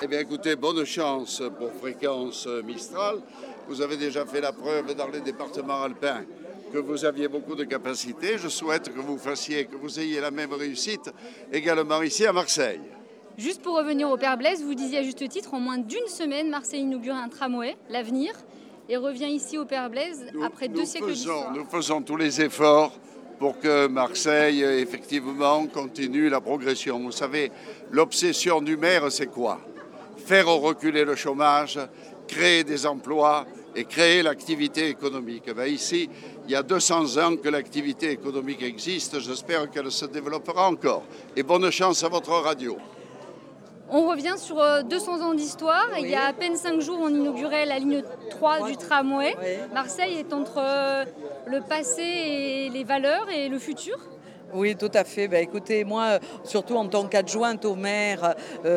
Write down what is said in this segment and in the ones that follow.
Eh bien écoutez, bonne chance pour Fréquence Mistral. Vous avez déjà fait la preuve dans les départements alpins que vous aviez beaucoup de capacités. Je souhaite que vous ayez la même réussite également ici à Marseille. Juste pour revenir au Père Blaise, vous disiez à juste titre, en moins d'une semaine, Marseille inaugure un tramway, l'avenir, et revient ici au Père Blaise après 2 siècles d'histoire. Nous faisons tous les efforts pour que Marseille, effectivement, continue la progression. Vous savez, l'obsession du maire, c'est quoi ? Faire reculer le chômage, créer des emplois et créer l'activité économique. Ben ici, il y a 200 ans que l'activité économique existe. J'espère qu'elle se développera encore. Et bonne chance à votre radio. On revient sur 200 ans d'histoire. Oui. Il y a à peine 5 jours, on inaugurait la ligne 3 du tramway. Oui. Marseille est entre le passé et les valeurs et le futur. Oui, tout à fait. Écoutez, moi, surtout en tant qu'adjointe au maire,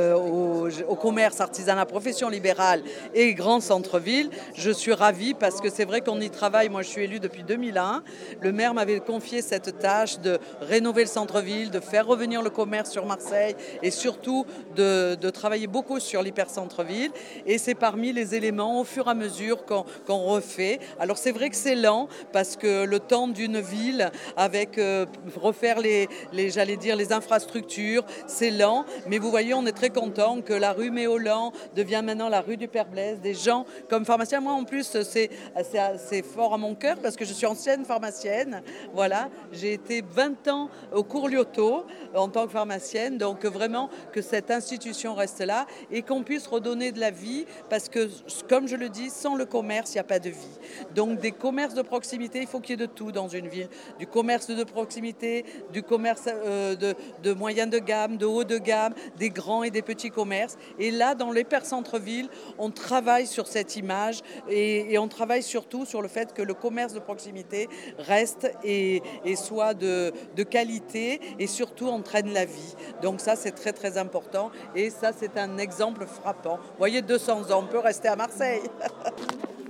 au commerce, artisanat, profession libérale et grand centre-ville, je suis ravie parce que c'est vrai qu'on y travaille. Moi, je suis élue depuis 2001. Le maire m'avait confié cette tâche de rénover le centre-ville, de faire revenir le commerce sur Marseille et surtout de travailler beaucoup sur l'hypercentre-ville. Et c'est parmi les éléments, au fur et à mesure, qu'on refait. Alors, c'est vrai que c'est lent parce que le temps d'une ville avec refaire les infrastructures, c'est lent, mais vous voyez, on est très content que la rue Méolan devienne maintenant la rue du Père Blaise. Des gens comme pharmacien, moi en plus, c'est fort à mon cœur parce que je suis ancienne pharmacienne. Voilà, j'ai été 20 ans au cours Lyoto en tant que pharmacienne, donc vraiment que cette institution reste là et qu'on puisse redonner de la vie parce que, comme je le dis, sans le commerce, il n'y a pas de vie. Donc des commerces de proximité, il faut qu'il y ait de tout dans une ville. Du commerce de proximité, du commerce de moyen de gamme, de haut de gamme, des grands et des petits commerces. Et là, dans l'hypercentre-ville, on travaille sur cette image et on travaille surtout sur le fait que le commerce de proximité reste et soit de qualité et surtout entraîne la vie. Donc ça, c'est très très important et ça, c'est un exemple frappant. Vous voyez, 200 ans, on peut rester à Marseille.